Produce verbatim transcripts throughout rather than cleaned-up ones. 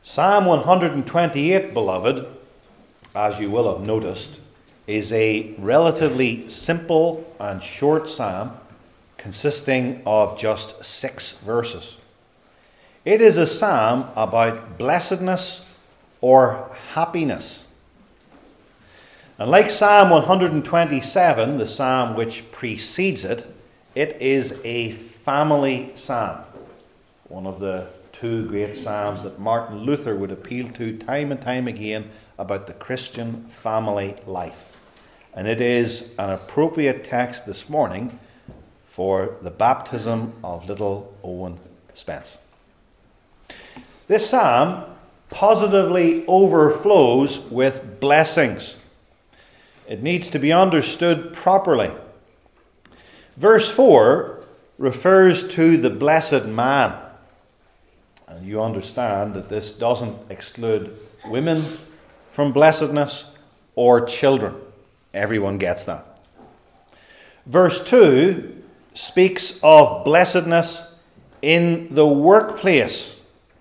Psalm one hundred twenty-eight, beloved, as you will have noticed, is a relatively simple and short psalm consisting of just six verses. It is a psalm about blessedness or happiness. And like Psalm one hundred twenty-seven, the psalm which precedes it, it is a family psalm. One of the two great psalms that Martin Luther would appeal to time and time again about the Christian family life. And it is an appropriate text this morning for the baptism of little Owen Spence. This psalm positively overflows with blessings. It needs to be understood properly. Verse four refers to the blessed man. And you understand that this doesn't exclude women from blessedness or children. Everyone gets that. Verse two speaks of blessedness in the workplace.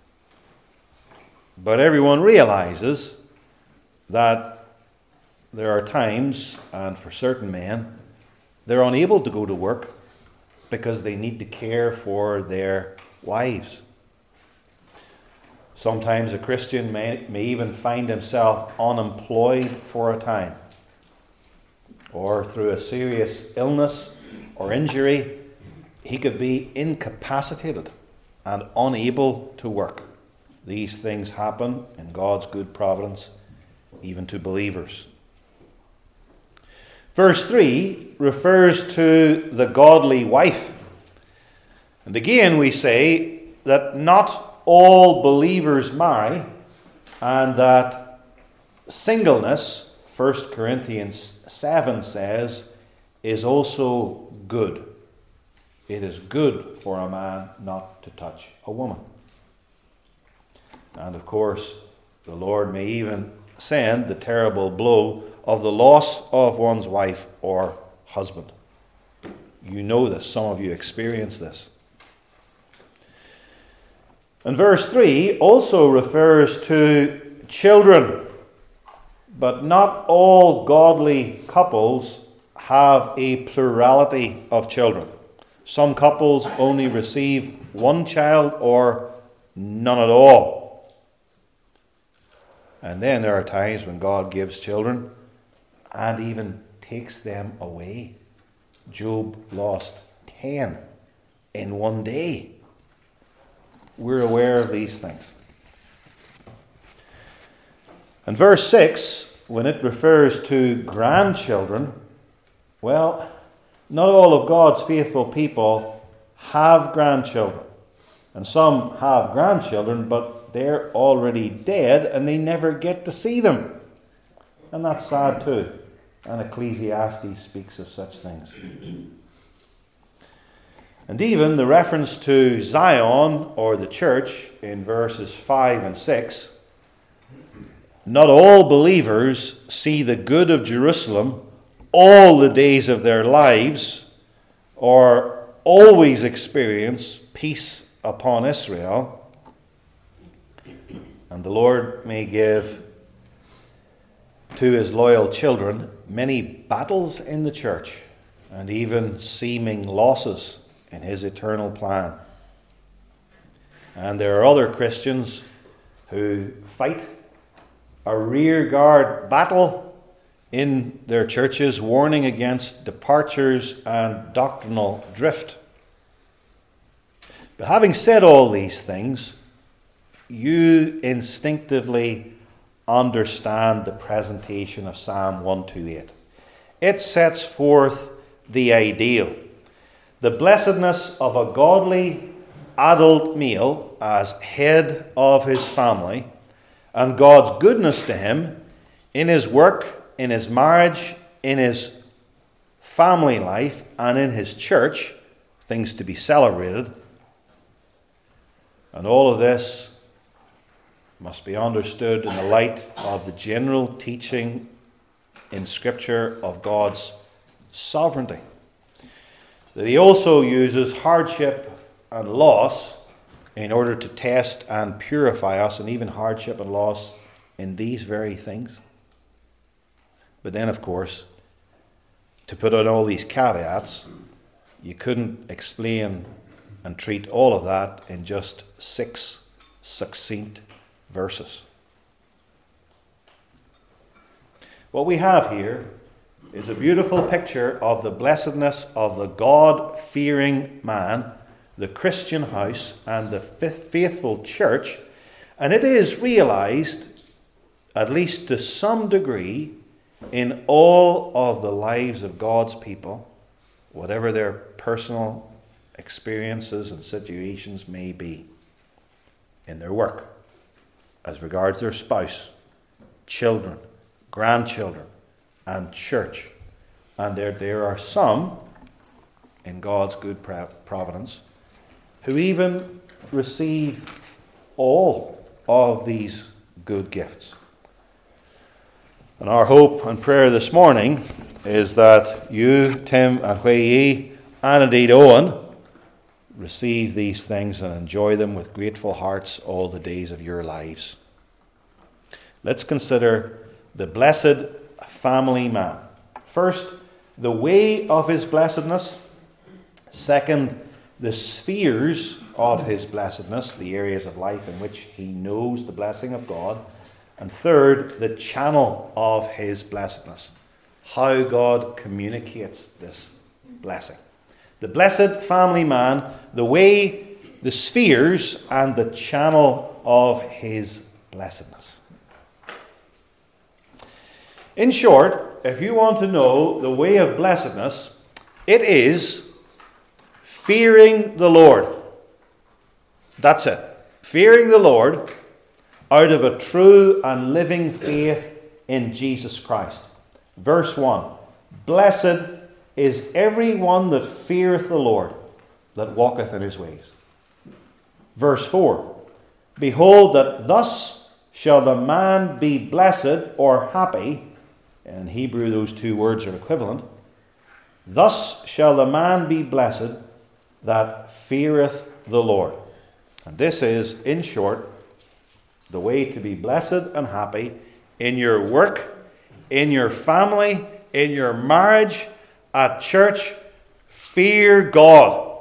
But everyone realizes that there are times, and for certain men, they're unable to go to work because they need to care for their wives. Sometimes a Christian may, may even find himself unemployed for a time, or through a serious illness or injury, he could be incapacitated and unable to work. These things happen in God's good providence, even to believers. Verse three refers to the godly wife. And again we say that not all believers marry, and that singleness, First Corinthians seven says, is also good. It is good for a man not to touch a woman. And of course, the Lord may even send the terrible blow of the loss of one's wife or husband. You know this. Some of you experience this. And verse three also refers to children. But not all godly couples have a plurality of children. Some couples only receive one child or none at all. And then there are times when God gives children and even takes them away. Job lost ten in one day. We're aware of these things. And verse six, when it refers to grandchildren, well, not all of God's faithful people have grandchildren. And some have grandchildren, but they're already dead and they never get to see them. And that's sad too. And Ecclesiastes speaks of such things. And even the reference to Zion or the church in verses five and six, not all believers see the good of Jerusalem all the days of their lives, or always experience peace upon Israel. And the Lord may give to his loyal children many battles in the church and even seeming losses in his eternal plan. And there are other Christians who fight a rearguard battle in their churches, warning against departures and doctrinal drift. But having said all these things, you instinctively understand the presentation of Psalm one twenty-eight. It sets forth the ideal, the blessedness of a godly adult male as head of his family, and God's goodness to him in his work, in his marriage, in his family life, and in his church, things to be celebrated. And all of this must be understood in the light of the general teaching in Scripture of God's sovereignty. That he also uses hardship and loss in order to test and purify us in even hardship and loss in these very things. But then, of course, to put on all these caveats, you couldn't explain and treat all of that in just six succinct verses. What we have here is a beautiful picture of the blessedness of the God-fearing man, the Christian house, and the faithful church, and it is realized, at least to some degree, in all of the lives of God's people, whatever their personal experiences and situations may be, in their work, as regards their spouse, children, grandchildren, and church. And there, there are some, in God's good providence, who even receive all of these good gifts. And our hope and prayer this morning is that you, Tim, and Hui, and indeed Owen, receive these things and enjoy them with grateful hearts all the days of your lives. Let's consider the blessed family man. First, the way of his blessedness. Second, the spheres of his blessedness, the areas of life in which he knows the blessing of God. And third, the channel of his blessedness, how God communicates this blessing. The blessed family man, the way, the spheres, and the channel of his blessedness. In short, if you want to know the way of blessedness, it is fearing the Lord. That's it. Fearing the Lord out of a true and living faith in Jesus Christ. Verse one, blessed is every one that feareth the Lord, that walketh in his ways. Verse four, behold, that thus shall the man be blessed or happy. In Hebrew, those two words are equivalent. Thus shall the man be blessed that feareth the Lord. And this is, in short, the way to be blessed and happy in your work, in your family, in your marriage, at church. Fear God.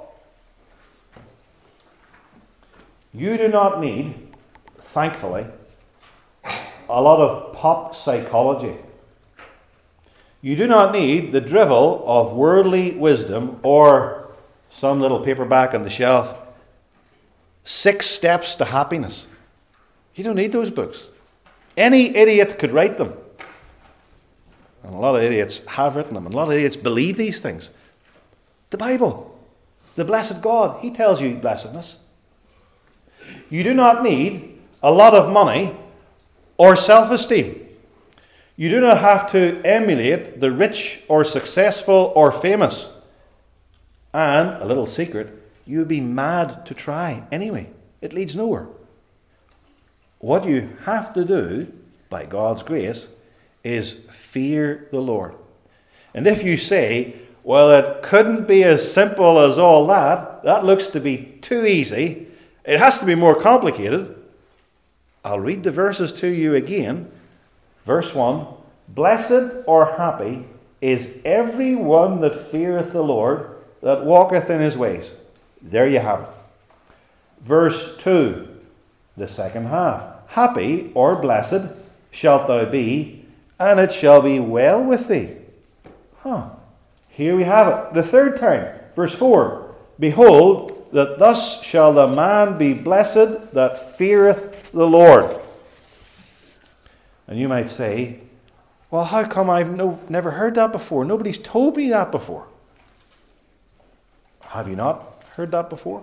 You do not need, thankfully, a lot of pop psychology. You do not need the drivel of worldly wisdom or some little paperback on the shelf. Six Steps to Happiness. You don't need those books. Any idiot could write them. And a lot of idiots have written them. And a lot of idiots believe these things. The Bible, the blessed God, He tells you blessedness. You do not need a lot of money or self-esteem. You do not have to emulate the rich or successful or famous. And, a little secret, you would be mad to try anyway. It leads nowhere. What you have to do, by God's grace, is fear the Lord. And if you say, well, it couldn't be as simple as all that, that looks to be too easy, it has to be more complicated, I'll read the verses to you again. Verse one, blessed or happy is every one that feareth the Lord, that walketh in his ways. There you have it. Verse two, the second half. Happy or blessed shalt thou be, and it shall be well with thee. Huh. Here we have it. The third time. Verse four. Behold, that thus shall the man be blessed that feareth the Lord. And you might say, well, how come I've no, never heard that before? Nobody's told me that before. Have you not heard that before?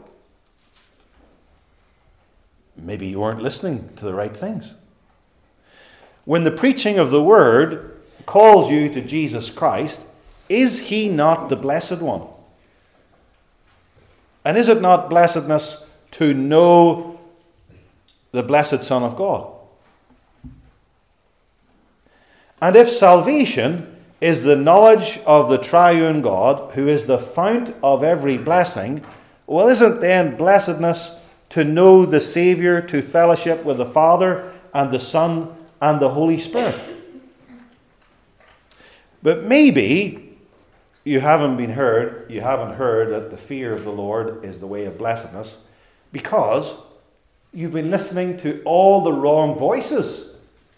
Maybe you weren't listening to the right things. When the preaching of the word calls you to Jesus Christ, is he not the blessed one? And is it not blessedness to know the blessed Son of God? And if salvation is the knowledge of the triune God, who is the fount of every blessing, well, isn't then blessedness to know the Savior, to fellowship with the Father and the Son and the Holy Spirit. But maybe you haven't been heard, you haven't heard that the fear of the Lord is the way of blessedness, because you've been listening to all the wrong voices.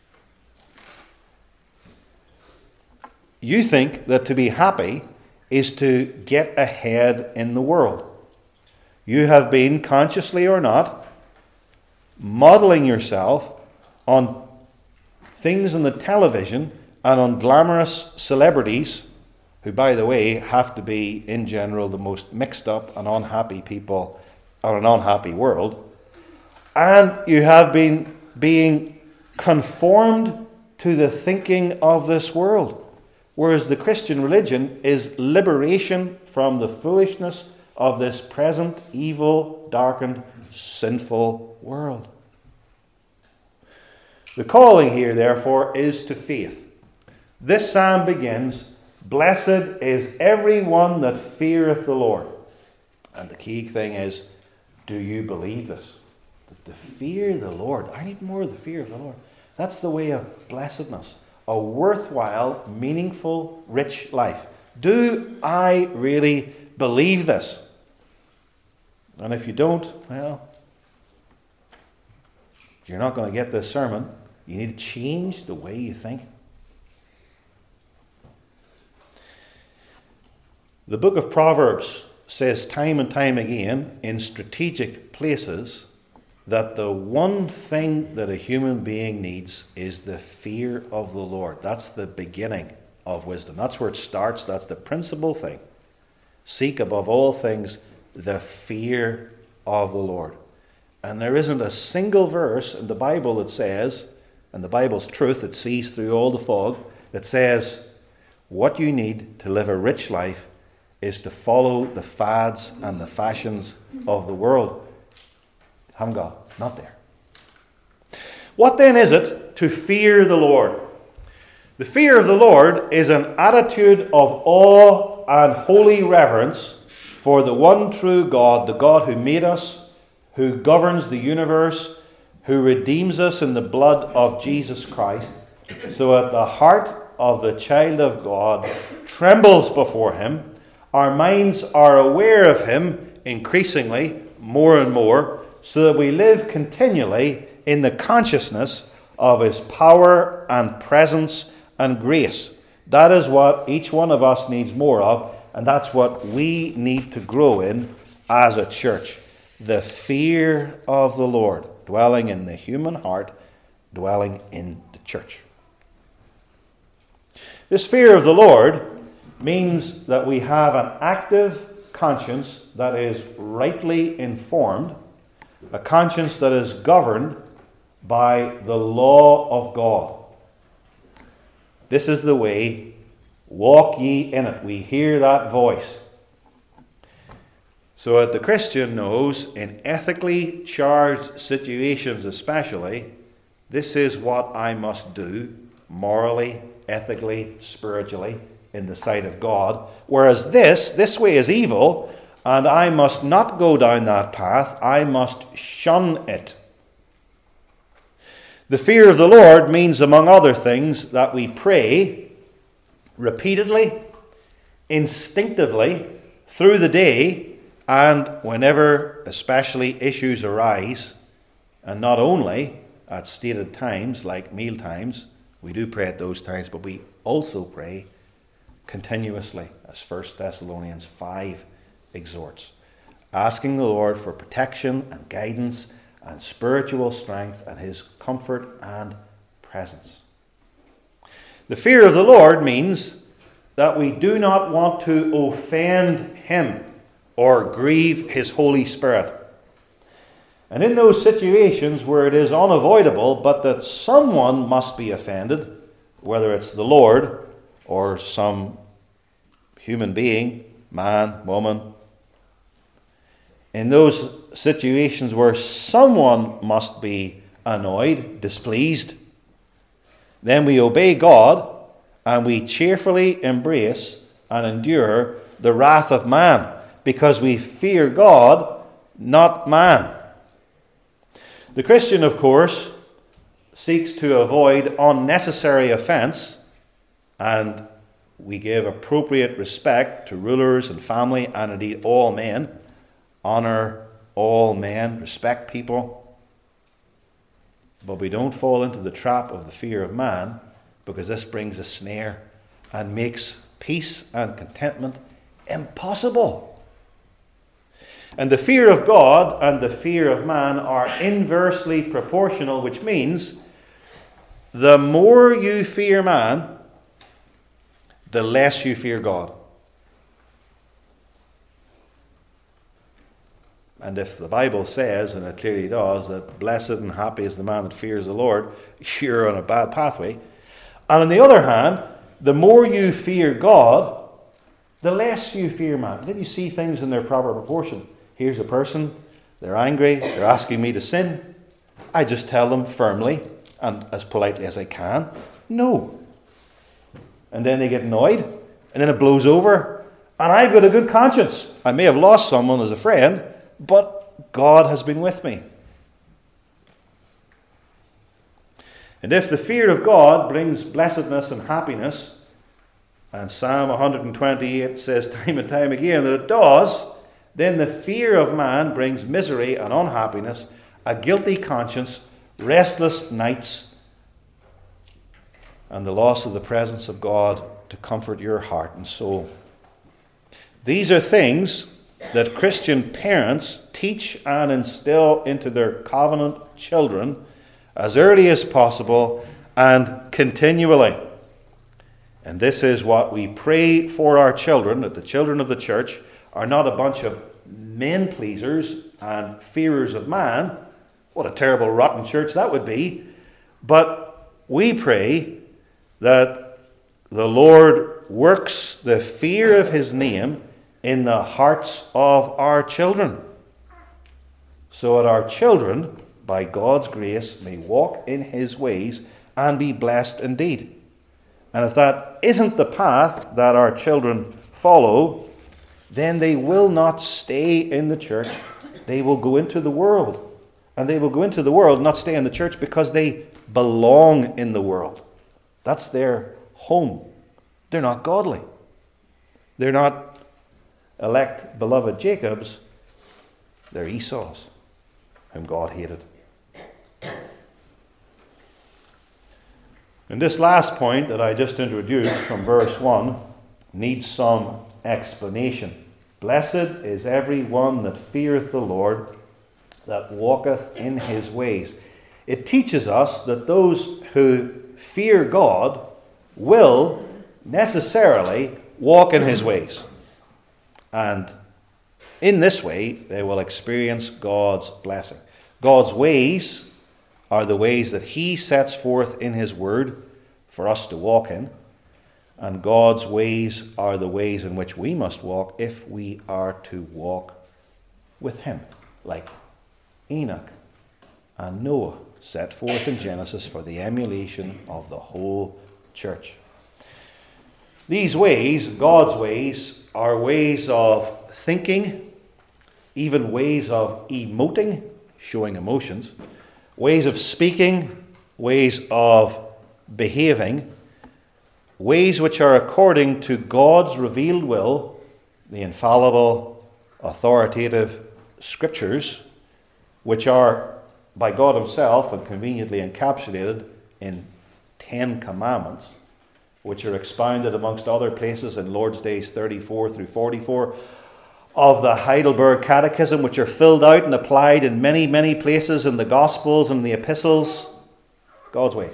You think that to be happy is to get ahead in the world. You have been, consciously or not, modeling yourself on things on the television and on glamorous celebrities, who, by the way, have to be, in general, the most mixed up and unhappy people on an unhappy world. And you have been being conformed to the thinking of this world. Whereas the Christian religion is liberation from the foolishness of this present, evil, darkened, sinful world. The calling here, therefore, is to faith. This psalm begins, "Blessed is every one that feareth the Lord." And the key thing is, do you believe this? That the fear of the Lord, I need more of the fear of the Lord. That's the way of blessedness. A worthwhile, meaningful, rich life. Do I really believe this? And if you don't, well, you're not going to get this sermon. You need to change the way you think. The book of Proverbs says time and time again in strategic places that the one thing that a human being needs is the fear of the Lord. That's the beginning of wisdom. That's where it starts. That's the principal thing. Seek above all things the fear of the Lord. And there isn't a single verse in the Bible that says, and the Bible's truth that sees through all the fog, that says what you need to live a rich life is to follow the fads and the fashions of the world. Haven't got, not there. What then is it to fear the Lord? The fear of the Lord is an attitude of awe and holy reverence for the one true God, the God who made us, who governs the universe, who redeems us in the blood of Jesus Christ, so that the heart of the child of God trembles before him. Our minds are aware of him increasingly, more and more, so that we live continually in the consciousness of his power and presence and grace. That is what each one of us needs more of, and that's what we need to grow in as a church. The fear of the Lord, dwelling in the human heart, dwelling in the church. This fear of the Lord means that we have an active conscience that is rightly informed, a conscience that is governed by the law of God. This is the way, walk ye in it. We hear that voice. So that the Christian knows, in ethically charged situations especially, this is what I must do, morally, ethically, spiritually, in the sight of God. Whereas this, this way is evil, and I must not go down that path. I must shun it. The fear of the Lord means, among other things, that we pray repeatedly, instinctively, through the day, and whenever especially issues arise, and not only at stated times like meal times, we do pray at those times, but we also pray continuously, as First Thessalonians five exhorts, asking the Lord for protection and guidance and spiritual strength and his comfort and presence. The fear of the Lord means that we do not want to offend him or grieve his Holy Spirit. And in those situations where it is unavoidable, but that someone must be offended, whether it's the Lord or some human being, man, woman, in those situations where someone must be annoyed, displeased, then we obey God and we cheerfully embrace and endure the wrath of man, because we fear God, not man. The Christian, of course, seeks to avoid unnecessary offence, and we give appropriate respect to rulers and family, and indeed all men. Honour all men, respect people. But we don't fall into the trap of the fear of man, because this brings a snare and makes peace and contentment impossible. And the fear of God and the fear of man are inversely proportional, which means the more you fear man, the less you fear God. And if the Bible says, and it clearly does, that blessed and happy is the man that fears the Lord, you're on a bad pathway. And on the other hand, the more you fear God, the less you fear man. Then you see things in their proper proportion. Here's a person, they're angry, they're asking me to sin. I just tell them firmly and as politely as I can, no. And then they get annoyed, and then it blows over, and I've got a good conscience. I may have lost someone as a friend, but God has been with me. And if the fear of God brings blessedness and happiness, and Psalm one twenty-eight says time and time again that it does, then the fear of man brings misery and unhappiness, a guilty conscience, restless nights, and the loss of the presence of God to comfort your heart and soul. These are things that Christian parents teach and instill into their covenant children as early as possible and continually. And this is what we pray for our children, that the children of the church are not a bunch of men pleasers and fearers of man. What a terrible rotten church that would be. But we pray that the Lord works the fear of his name in the hearts of our children, so that our children, by God's grace, may walk in his ways and be blessed indeed. And if that isn't the path that our children follow, then they will not stay in the church. They will go into the world. And they will go into the world, not stay in the church, because they belong in the world. That's their home. They're not godly. They're not elect, beloved Jacobs. They're Esau's, whom God hated. And this last point that I just introduced from verse one needs some explanation. Blessed is every one that feareth the Lord, that walketh in his ways. It teaches us that those who fear God will necessarily walk in his ways. And in this way, they will experience God's blessing. God's ways are the ways that he sets forth in his word for us to walk in. And God's ways are the ways in which we must walk if we are to walk with him, like Enoch and Noah set forth in Genesis for the emulation of the whole church. These ways, God's ways, are ways of thinking, even ways of emoting, showing emotions, ways of speaking, ways of behaving, ways which are according to God's revealed will, the infallible, authoritative scriptures, which are by God himself and conveniently encapsulated in Ten Commandments, which are expounded amongst other places in Lord's Days thirty-four through forty-four of the Heidelberg Catechism, which are filled out and applied in many, many places in the Gospels and the Epistles. God's ways.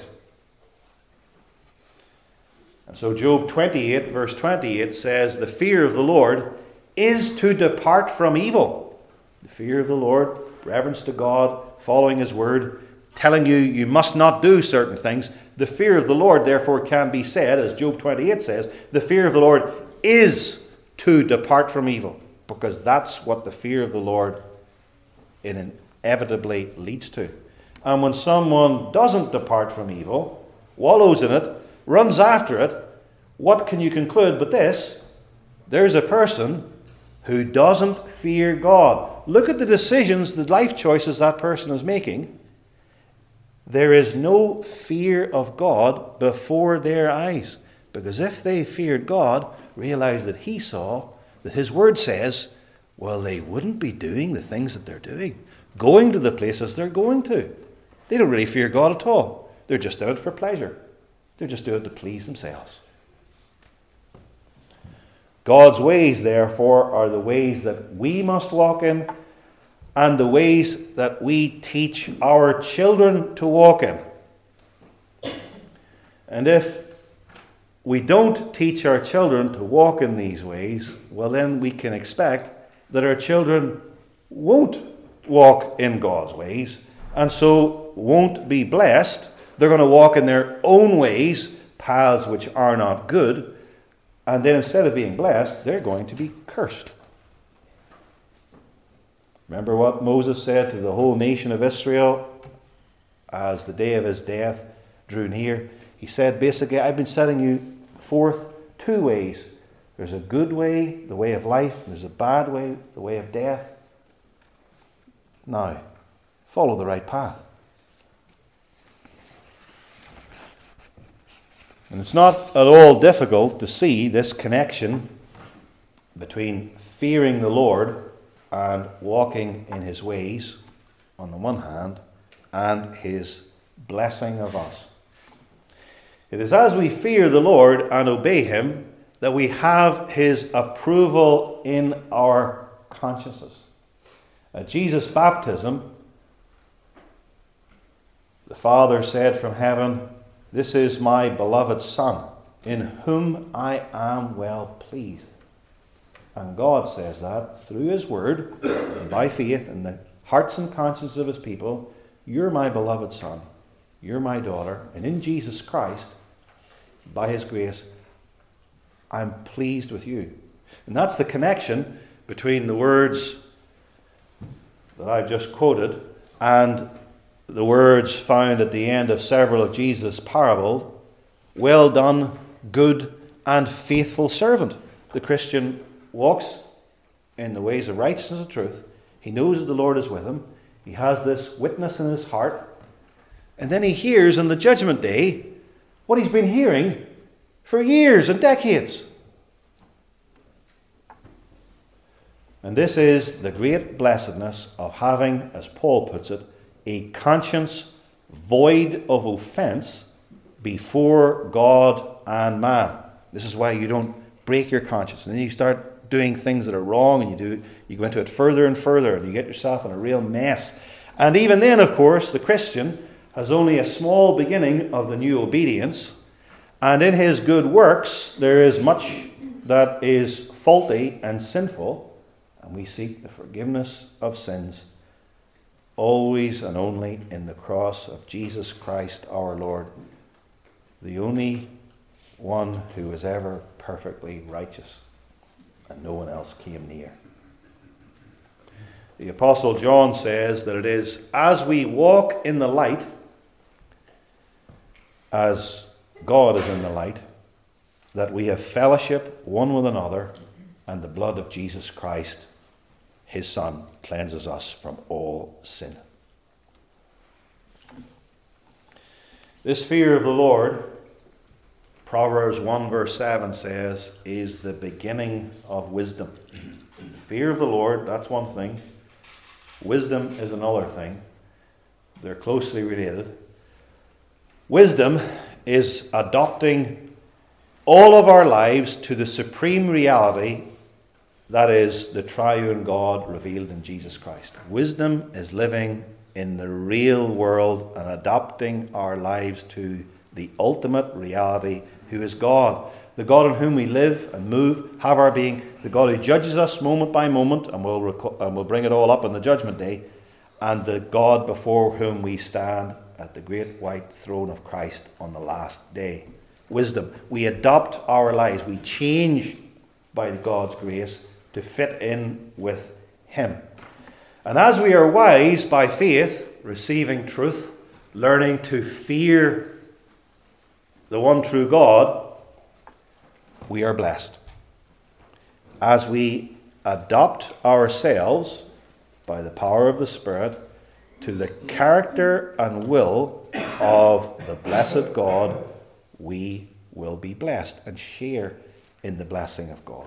And so Job twenty-eight, verse twenty-eight says, the fear of the Lord is to depart from evil. The fear of the Lord, reverence to God, following his word, telling you you must not do certain things. The fear of the Lord, therefore, can be said, as Job twenty-eight says, the fear of the Lord is to depart from evil, because that's what the fear of the Lord inevitably leads to. And when someone doesn't depart from evil, wallows in it, runs after it, what can you conclude but this? There's a person who doesn't fear God. Look at the decisions, the life choices that person is making there is no fear of God before their eyes. Because if they feared God, realized that he saw, that his word says, well, they wouldn't be doing the things that they're doing, going to the places they're going to. They don't really fear God at all. They're just doing it for pleasure. They're just doing it to please themselves. God's ways, therefore, are the ways that we must walk in, and the ways that we teach our children to walk in. And if we don't teach our children to walk in these ways, well, then we can expect that our children won't walk in God's ways, and so won't be blessed. They're going to walk in their own ways, paths which are not good, and then instead of being blessed, they're going to be cursed. Remember what Moses said to the whole nation of Israel as the day of his death drew near? He said, basically, I've been setting you forth two ways. There's a good way, the way of life, and there's a bad way, the way of death. Now, follow the right path. And it's not at all difficult to see this connection between fearing the Lord and walking in his ways on the one hand, and his blessing of us. It is as we fear the Lord and obey him that we have his approval in our consciences. At Jesus' baptism, the Father said from heaven, "This is my beloved Son, in whom I am well pleased." And God says that through his word, and by faith in the hearts and consciences of his people. You're my beloved Son, you're my daughter, and in Jesus Christ, by his grace, I'm pleased with you. And that's the connection between the words that I've just quoted and the words found at the end of several of Jesus' parables. Well done, good and faithful servant. The Christian walks in the ways of righteousness and truth. He knows that the Lord is with him. He has this witness in his heart. And then he hears on the judgment day what he's been hearing for years and decades. And this is the great blessedness of having, as Paul puts it, a conscience void of offense before God and man. This is why you don't break your conscience. And then you start doing things that are wrong, and you do you go into it further and further, and you get yourself in a real mess. And even then, of course, the Christian has only a small beginning of the new obedience, and in his good works there is much that is faulty and sinful, and we seek the forgiveness of sins always and only in the cross of Jesus Christ our Lord, the only one who is ever perfectly righteous, and no one else came near. The Apostle John says that it is as we walk in the light, as God is in the light, that we have fellowship one with another, and the blood of Jesus Christ, his Son, cleanses us from all sin. This fear of the Lord, Proverbs one verse seven says, is the beginning of wisdom. The fear of the Lord, that's one thing. Wisdom is another thing. They're closely related. Wisdom is adopting all of our lives to the supreme reality that is the triune God revealed in Jesus Christ. Wisdom is living in the real world and adopting our lives to the ultimate reality, who is God. The God in whom we live and move, have our being. The God who judges us moment by moment, and will reco- and will bring it all up on the judgment day. And the God before whom we stand at the great white throne of Christ on the last day. Wisdom. We adopt our lives. We change by God's grace to fit in with him. And as we are wise by faith, receiving truth, learning to fear the one true God, we are blessed. As we adopt ourselves by the power of the Spirit to the character and will of the blessed God, we will be blessed and share in the blessing of God.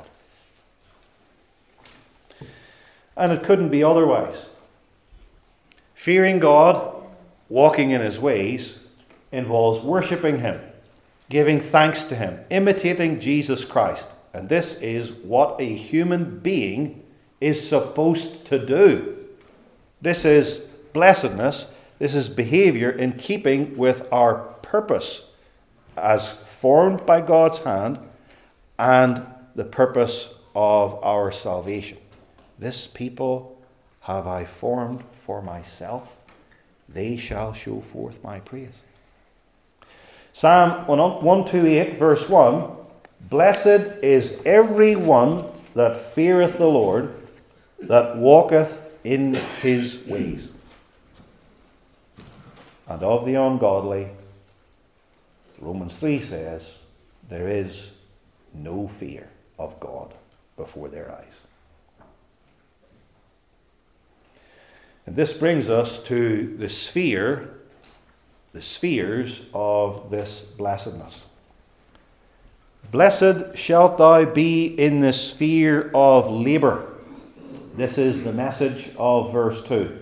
And it couldn't be otherwise. Fearing God, walking in his ways, involves worshipping him, giving thanks to him, imitating Jesus Christ. And this is what a human being is supposed to do. This is blessedness. This is behavior in keeping with our purpose as formed by God's hand and the purpose of our salvation. This people have I formed for myself. They shall show forth my praise. Psalm one twenty-eight, verse one. Blessed is every one that feareth the Lord, that walketh in his ways. And of the ungodly, Romans three says, there is no fear of God before their eyes. And this brings us to the sphere, the spheres of this blessedness. Blessed shalt thou be in the sphere of labour. This is the message of verse two.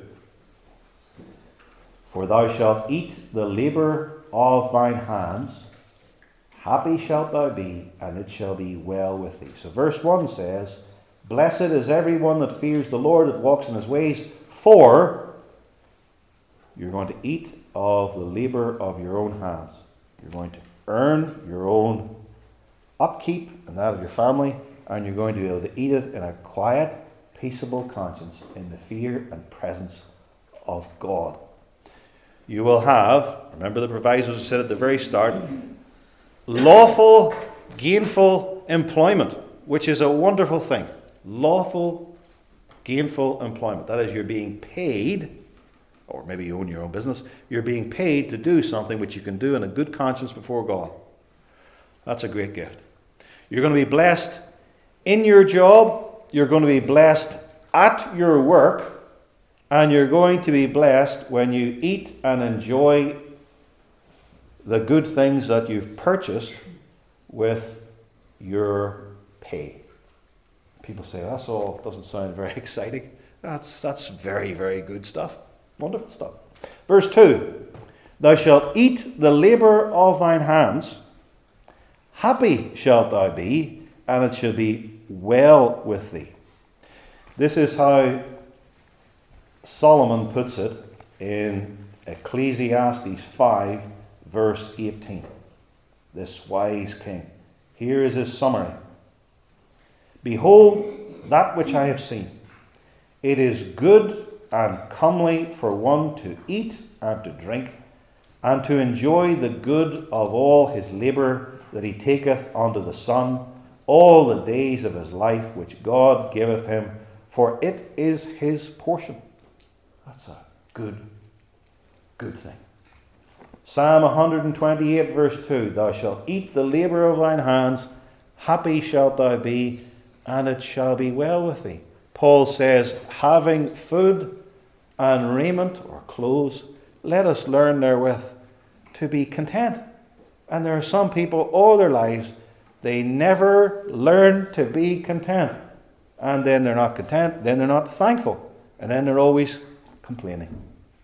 For thou shalt eat the labour of thine hands. Happy shalt thou be, and it shall be well with thee. So verse one says, blessed is every one that fears the Lord, that walks in his ways, for you're going to eat of the labour of your own hands. You're going to earn your own upkeep and that of your family, and you're going to be able to eat it in a quiet, peaceable conscience in the fear and presence of God. You will have, remember the provisos I said at the very start, lawful, gainful employment, which is a wonderful thing. Lawful, gainful employment. That is, you're being paid, or maybe you own your own business, you're being paid to do something which you can do in a good conscience before God. That's a great gift. You're going to be blessed in your job, you're going to be blessed at your work, and you're going to be blessed when you eat and enjoy the good things that you've purchased with your pay. People say, that's all doesn't sound very exciting. That's, that's very, very good stuff. Wonderful stuff. Verse two. Thou shalt eat the labour of thine hands. Happy shalt thou be, and it shall be well with thee. This is how Solomon puts it in Ecclesiastes five, verse eighteen. This wise king. Here is his summary. Behold, that which I have seen. It is good and comely for one to eat and to drink, and to enjoy the good of all his labour that he taketh unto the sun, all the days of his life which God giveth him, for it is his portion. That's a good, good thing. Psalm one twenty-eight, verse two. Thou shalt eat the labour of thine hands, happy shalt thou be, and it shall be well with thee. Paul says, having food and raiment or clothes, let us learn therewith to be content. And there are some people all their lives, they never learn to be content. And then they're not content, then they're not thankful, and then they're always complaining.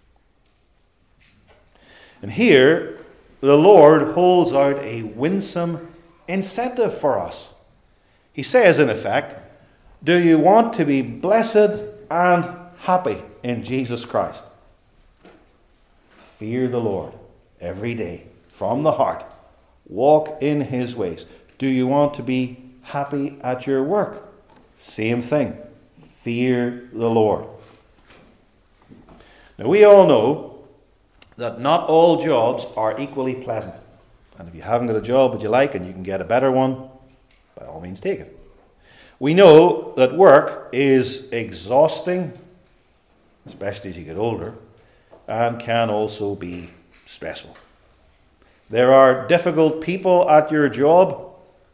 And here, the Lord holds out a winsome incentive for us. He says, in effect, do you want to be blessed and happy in Jesus Christ? Fear the Lord every day from the heart. Walk in his ways. Do you want to be happy at your work? Same thing. Fear the Lord. Now, we all know that not all jobs are equally pleasant. And if you haven't got a job that you like and you can get a better one, by all means take it. We know that work is exhausting, especially as you get older, and can also be stressful. There are difficult people at your job.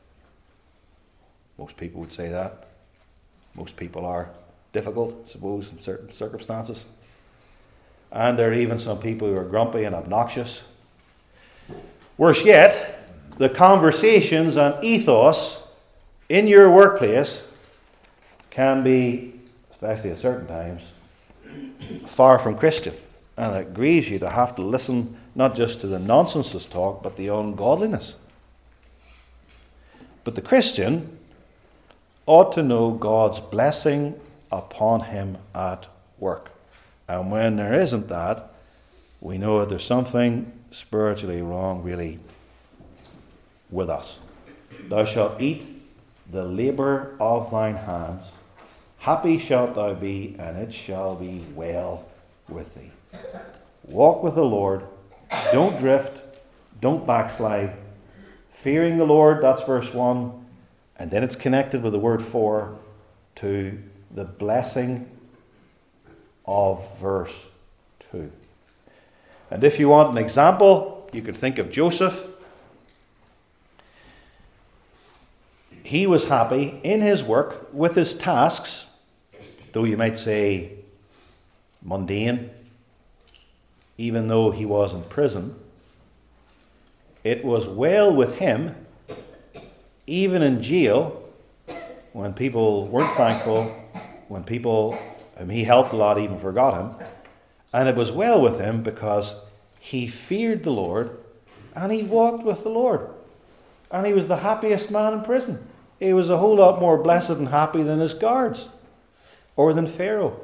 Most people would say that. Most people are difficult, I suppose, in certain circumstances. And there are even some people who are grumpy and obnoxious. Worse yet, the conversations and ethos in your workplace can be, especially at certain times, far from Christian. And it grieves you to have to listen not just to the nonsense that's talked, but the ungodliness. But the Christian ought to know God's blessing upon him at work. And when there isn't that, we know that there's something spiritually wrong, really, with us. Thou shalt eat the labour of thine hands. Happy shalt thou be, and it shall be well with thee. Walk with the Lord. Don't drift. Don't backslide. Fearing the Lord, that's verse one. And then it's connected with the word for to the blessing of verse two. And if you want an example, you could think of Joseph. He was happy in his work with his tasks, though you might say mundane, even though he was in prison. It was well with him, even in jail, when people weren't thankful, when people whom he helped a lot even forgot him. And it was well with him because he feared the Lord and he walked with the Lord. And he was the happiest man in prison. He was a whole lot more blessed and happy than his guards or than Pharaoh.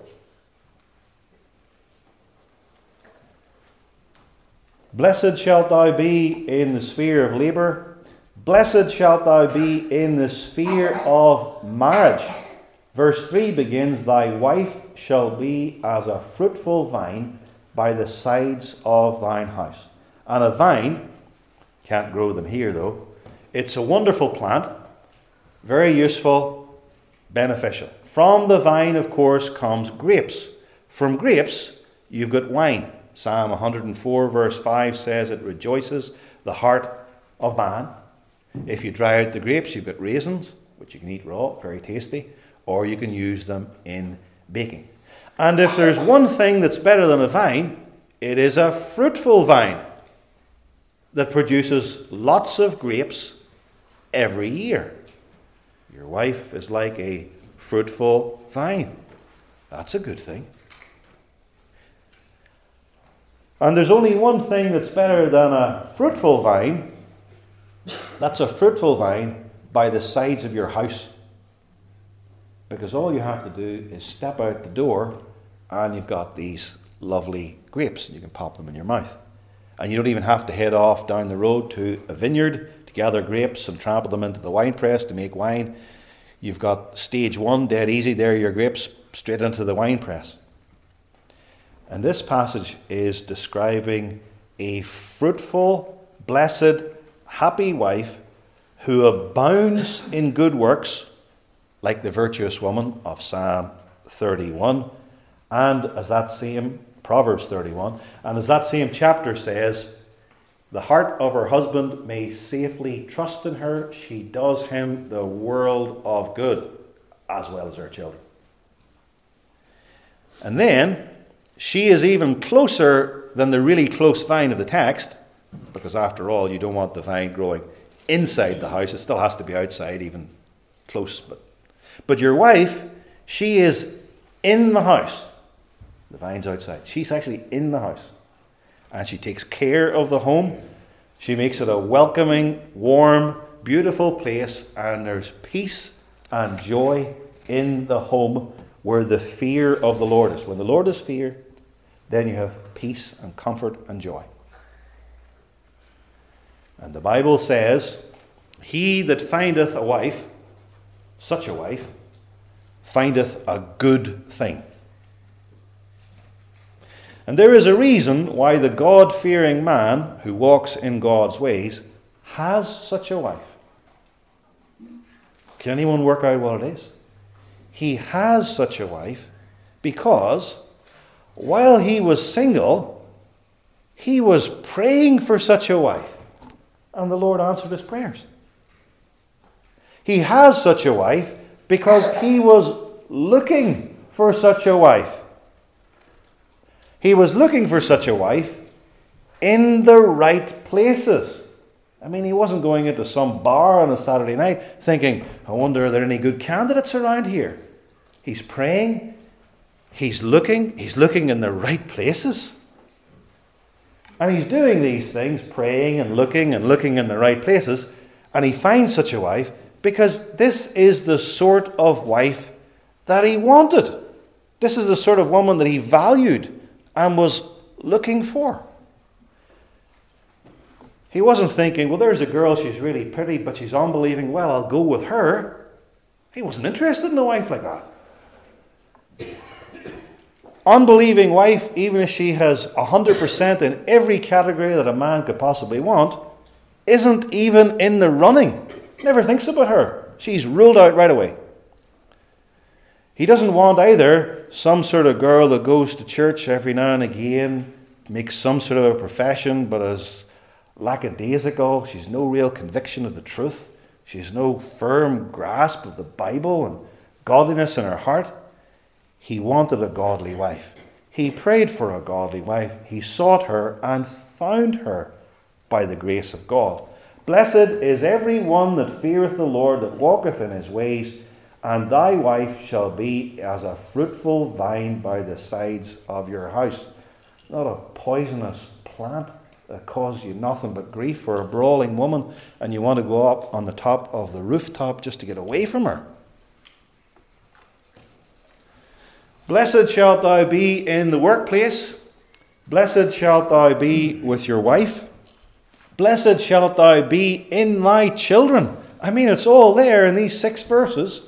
Blessed shalt thou be in the sphere of labour. Blessed shalt thou be in the sphere of marriage. Verse three begins, thy wife shall be as a fruitful vine by the sides of thine house. And a vine, can't grow them here though, it's a wonderful plant, very useful, beneficial. From the vine, of course, comes grapes. From grapes, you've got wine. Psalm one hundred four verse five says it rejoices the heart of man. If you dry out the grapes, you've got raisins, which you can eat raw, very tasty, or you can use them in baking. And if there's one thing that's better than a vine, it is a fruitful vine that produces lots of grapes every year. Your wife is like a fruitful vine. That's a good thing. And there's only one thing that's better than a fruitful vine. That's a fruitful vine by the sides of your house. Because all you have to do is step out the door and you've got these lovely grapes and you can pop them in your mouth. And you don't even have to head off down the road to a vineyard to gather grapes and trample them into the wine press to make wine. You've got stage one, dead easy. There are your grapes, straight into the wine press. And this passage is describing a fruitful, blessed, happy wife who abounds in good works, like the virtuous woman of Psalm thirty-one, and as that same Proverbs thirty-one, and as that same chapter says, the heart of her husband may safely trust in her. She does him the world of good, as well as her children. And then, she is even closer than the really close vine of the text, because after all, you don't want the vine growing inside the house. It still has to be outside, even close. But, but your wife, she is in the house. The vine's outside. She's actually in the house. And she takes care of the home. She makes it a welcoming, warm, beautiful place. And there's peace and joy in the home where the fear of the Lord is. When the Lord is feared, then you have peace and comfort and joy. And the Bible says, he that findeth a wife, such a wife, findeth a good thing. And there is a reason why the God-fearing man who walks in God's ways has such a wife. Can anyone work out what it is? He has such a wife because while he was single, he was praying for such a wife, and the Lord answered his prayers. He has such a wife because he was looking for such a wife. He was looking for such a wife in the right places. I mean, he wasn't going into some bar on a Saturday night thinking, I wonder, are there any good candidates around here? He's praying. He's looking. He's looking in the right places. And he's doing these things, praying and looking and looking in the right places. And he finds such a wife because this is the sort of wife that he wanted. This is the sort of woman that he valued and was looking for. He wasn't thinking, well, there's a girl, she's really pretty, but she's unbelieving. Well, I'll go with her. He wasn't interested in a wife like that. Unbelieving wife, even if she has one hundred percent in every category that a man could possibly want, isn't even in the running. Never thinks about her. She's ruled out right away. He doesn't want either some sort of girl that goes to church every now and again, makes some sort of a profession, but is lackadaisical. She's no real conviction of the truth. She has no firm grasp of the Bible and godliness in her heart. He wanted a godly wife. He prayed for a godly wife. He sought her and found her by the grace of God. Blessed is every one that feareth the Lord, that walketh in his ways, and thy wife shall be as a fruitful vine by the sides of your house. Not a poisonous plant that causes you nothing but grief, for a brawling woman, and you want to go up on the top of the rooftop just to get away from her. Blessed shalt thou be in the workplace. Blessed shalt thou be with your wife. Blessed shalt thou be in thy children. I mean, it's all there in these six verses.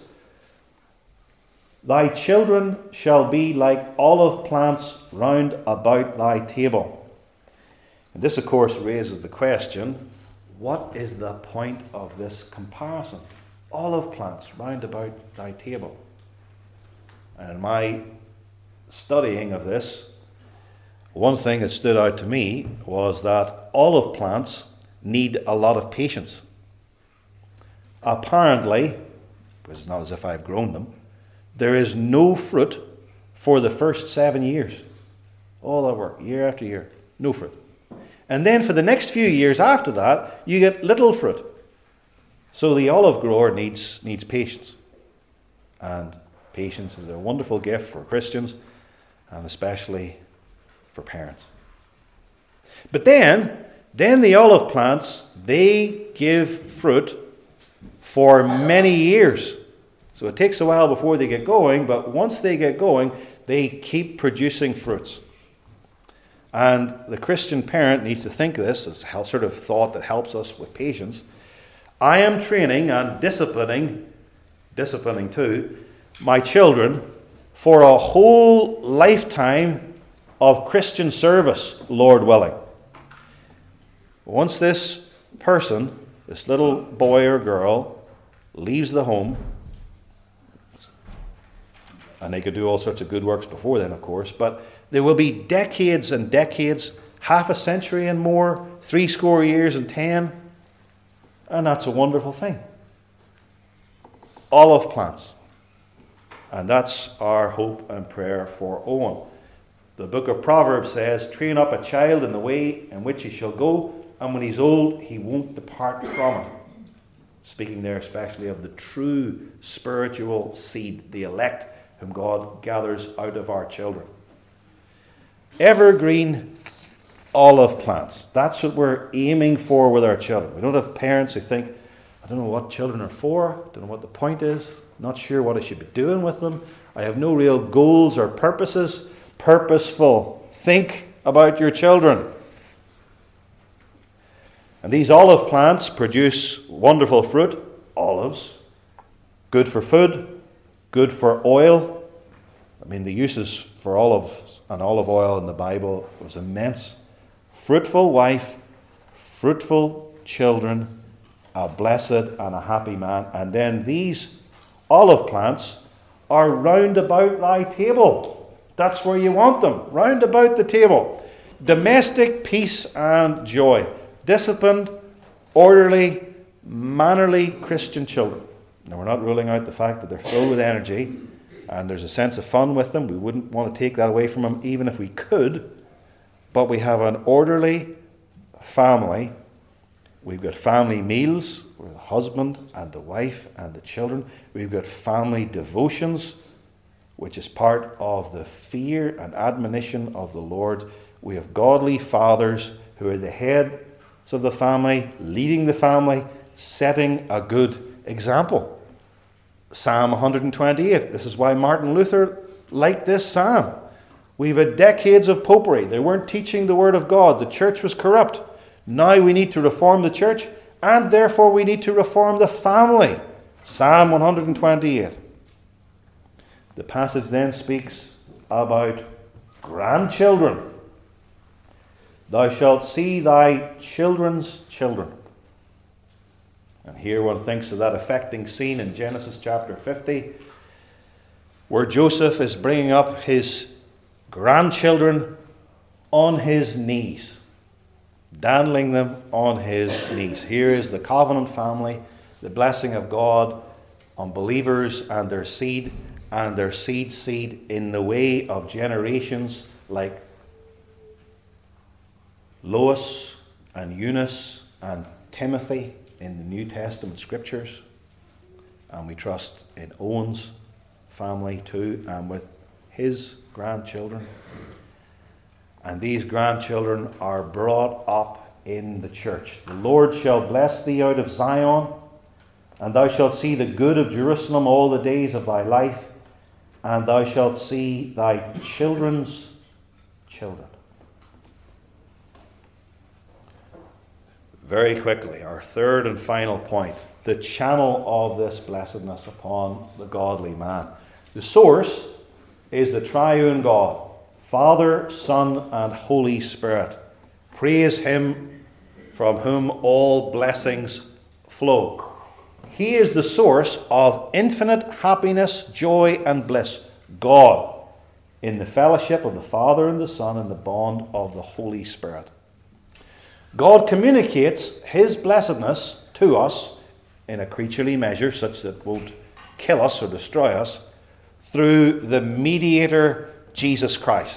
Thy children shall be like olive plants round about thy table. And this, of course, raises the question, what is the point of this comparison? Olive plants round about thy table. And in my studying of this, one thing that stood out to me was that olive plants need a lot of patience. Apparently, because it's not as if I've grown them, there is no fruit for the first seven years. All that work, year after year, no fruit. And then for the next few years after that, you get little fruit. So the olive grower needs, needs patience. And patience is a wonderful gift for Christians, and especially for parents. But then, then the olive plants, they give fruit for many years. So it takes a while before they get going, but once they get going, they keep producing fruits. And the Christian parent needs to think of this as a sort of thought that helps us with patience. I am training and disciplining, disciplining too, my children for a whole lifetime of Christian service, Lord willing. Once this person, this little boy or girl, leaves the home, and they could do all sorts of good works before then, of course, but there will be decades and decades, half a century and more, three score years and ten, and that's a wonderful thing. Olive plants. And that's our hope and prayer for Owen. The book of Proverbs says, train up a child in the way in which he shall go, and when he's old, he won't depart from it. Speaking there especially of the true spiritual seed, the elect, whom God gathers out of our children. Evergreen olive plants. That's what we're aiming for with our children. We don't have parents who think, I don't know what children are for, I don't know what the point is, not sure what I should be doing with them. I have no real goals or purposes. Purposeful. Think about your children. And these olive plants produce wonderful fruit, olives, good for food, good for oil. I mean, the uses for olive and olive oil in the Bible was immense. Fruitful wife, fruitful children, a blessed and a happy man. And then these olive plants are round about thy table. That's where you want them, round about the table. Domestic peace and joy. Disciplined, orderly, mannerly Christian children. Now, we're not ruling out the fact that they're filled with energy, and there's a sense of fun with them. We wouldn't want to take that away from them even if we could. But we have an orderly family. We've got family meals with the husband and the wife and the children. We've got family devotions, which is part of the fear and admonition of the Lord. We have godly fathers who are the heads of the family, leading the family, setting a good example. Psalm one twenty-eight. This is why Martin Luther liked this psalm. We've had decades of popery. They weren't teaching the word of God. The church was corrupt. Now we need to reform the church, and therefore we need to reform the family. Psalm one twenty-eight. The passage then speaks about grandchildren. Thou shalt see thy children's children. And here one thinks of that affecting scene in Genesis chapter fifty, where Joseph is bringing up his grandchildren on his knees, dandling them on his knees. Here is the covenant family, the blessing of God on believers and their seed, and their seed seed in the way of generations like Lois and Eunice and Timothy in the New Testament scriptures. And we trust in Owen's family too, and with his grandchildren. And these grandchildren are brought up in the church. The Lord shall bless thee out of Zion, and thou shalt see the good of Jerusalem all the days of thy life, and thou shalt see thy children's children. Very quickly, our third and final point, the channel of this blessedness upon the godly man. The source is the triune God, Father, Son, and Holy Spirit. Praise him from whom all blessings flow. He is the source of infinite happiness, joy, and bliss. God, in the fellowship of the Father and the Son and the bond of the Holy Spirit. God communicates his blessedness to us in a creaturely measure such that it won't kill us or destroy us through the mediator, Jesus Christ.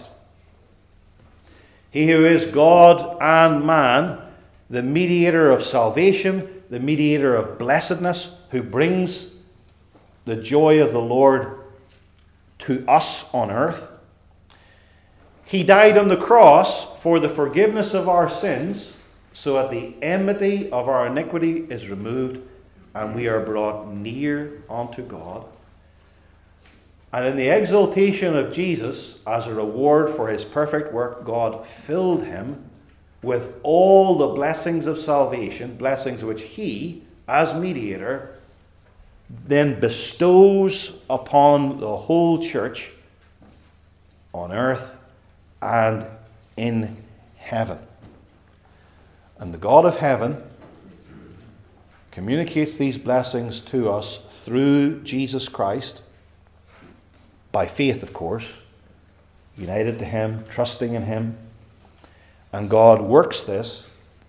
He who is God and man, the mediator of salvation, the mediator of blessedness, who brings the joy of the Lord to us on earth. He died on the cross for the forgiveness of our sins, so that the enmity of our iniquity is removed and we are brought near unto God. And in the exaltation of Jesus, as a reward for his perfect work, God filled him with all the blessings of salvation, blessings which he, as mediator, then bestows upon the whole church on earth and in heaven. And the God of heaven communicates these blessings to us through Jesus Christ, by faith, of course, united to him, trusting in him. And God works this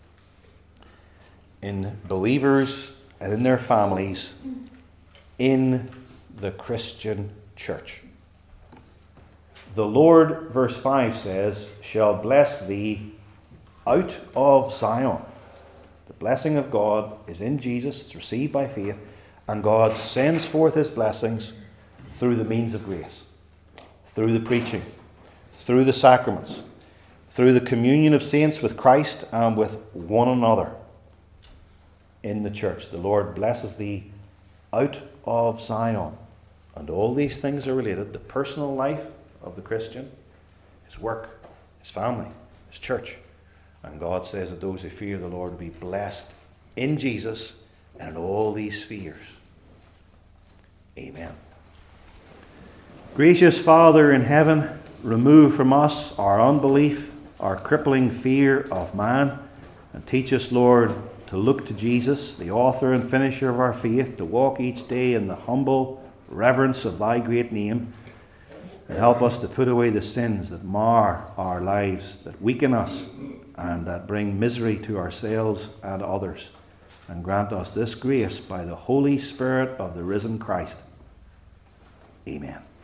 in believers and in their families in the Christian church. The Lord, verse five says, shall bless thee out of Zion. The blessing of God is in Jesus. It's received by faith. And God sends forth his blessings through the means of grace, through the preaching, through the sacraments, through the communion of saints with Christ and with one another in the church. The Lord blesses thee out of Zion. And all these things are related. The personal life of the Christian, his work, his family, his church. And God says that those who fear the Lord will be blessed in Jesus and in all these spheres. Amen. Gracious Father in heaven, remove from us our unbelief, our crippling fear of man, and teach us, Lord, to look to Jesus, the author and finisher of our faith, to walk each day in the humble reverence of thy great name, and help us to put away the sins that mar our lives, that weaken us, and that bring misery to ourselves and others. And grant us this grace by the Holy Spirit of the risen Christ. Amen.